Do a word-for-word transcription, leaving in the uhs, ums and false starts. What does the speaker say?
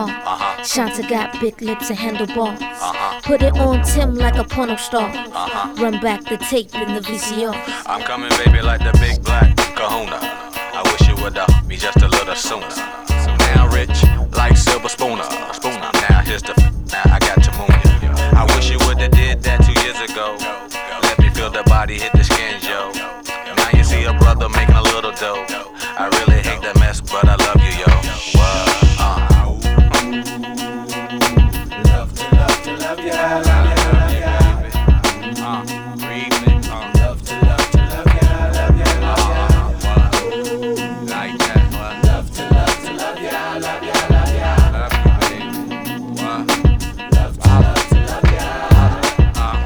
car. Uh-huh. Shanta got big lips and handlebars. Uh-huh. Put it on Tim like a porno star. Uh-huh. Run back the tape in the V C R. I'm coming, baby, like the big black kahuna. I wish you would have me just a little sooner. Now rich, like silver spooner. Spooner. Now here's the f- now I got to moon ya. I wish you would have did that two years ago. Let me feel the body hit the skin, yo. Now you see a brother making a little dough. I really